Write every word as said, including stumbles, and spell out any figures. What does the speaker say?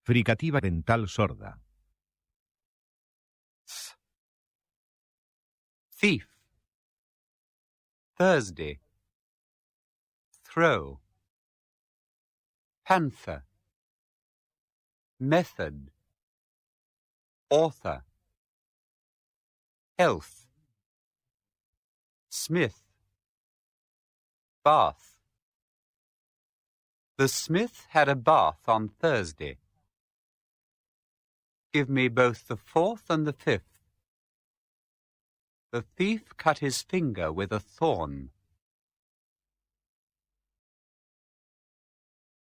Fricativa dental sorda. Th. Thief. Thursday. Throw. Panther. Method. Author. Health. Smith. Bath. The smith had a bath on Thursday. Give me both the fourth and the fifth. The thief cut his finger with a thorn.